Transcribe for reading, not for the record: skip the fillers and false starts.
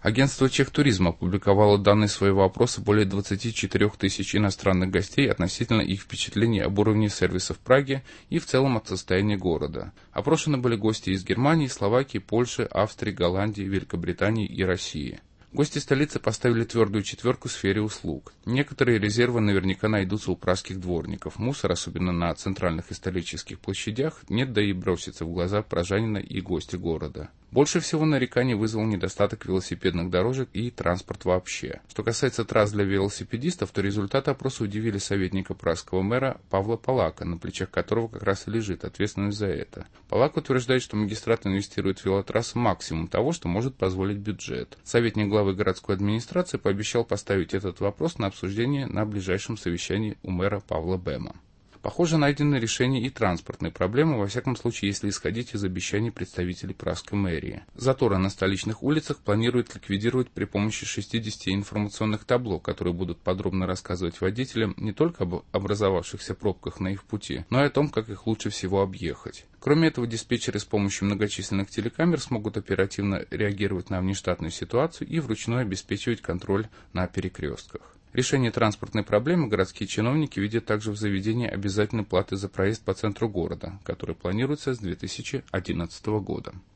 Агентство Чехтуризм опубликовало данные своего опроса более 24 тысяч иностранных гостей относительно их впечатлений об уровне сервиса в Праге и в целом от состояния города. Опрошены были гости из Германии, Словакии, Польши, Австрии, Голландии, Великобритании и России. Гости столицы поставили твердую четверку в сфере услуг. Некоторые резервы наверняка найдутся у пражских дворников. Мусор, особенно на центральных исторических площадях, нет, да и бросится в глаза пражанина и гости города. Больше всего нареканий вызвал недостаток велосипедных дорожек и транспорт вообще. Что касается трасс для велосипедистов, то результаты опроса удивили советника пражского мэра Павла Полака, на плечах которого как раз и лежит ответственность за это. Полак утверждает, что магистрат инвестирует в велотрассы максимум того, что может позволить бюджет. Советник главы городской администрации пообещал поставить этот вопрос на обсуждение на ближайшем совещании у мэра Павла Бема. Похоже, найдено решение и транспортной проблемы, во всяком случае, если исходить из обещаний представителей пражской мэрии. Заторы на столичных улицах планируют ликвидировать при помощи 60 информационных табло, которые будут подробно рассказывать водителям не только об образовавшихся пробках на их пути, но и о том, как их лучше всего объехать. Кроме этого, диспетчеры с помощью многочисленных телекамер смогут оперативно реагировать на внештатную ситуацию и вручную обеспечивать контроль на перекрестках. Решение транспортной проблемы городские чиновники видят также в заведении обязательной платы за проезд по центру города, который планируется с 2011 года.